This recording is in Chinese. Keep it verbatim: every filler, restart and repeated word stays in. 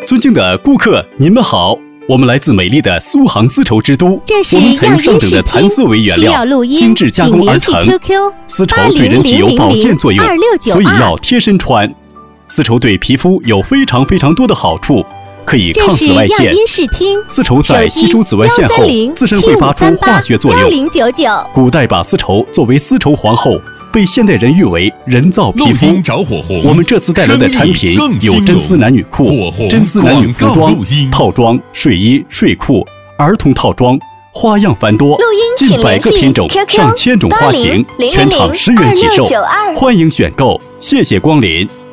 尊敬的顾客，您们好，我们来自美丽的苏杭丝绸之都， 这是我们采用上等的蚕丝为原料，精致加工而成。丝绸对人体有保健作用，所以要贴身穿。丝绸对皮肤有非常非常多的好处，可以抗紫外线。丝绸在吸收紫外线后，自身会发出化学作用。古代把丝绸作为丝绸皇后，被现代人誉为人造皮肤。我们这次带来的产品有真丝男女裤、真丝男女服装、套装、睡衣、睡裤、儿童套装，花样繁多，近百个品种，上千种花型，全场十元起售，欢迎选购，谢谢光临。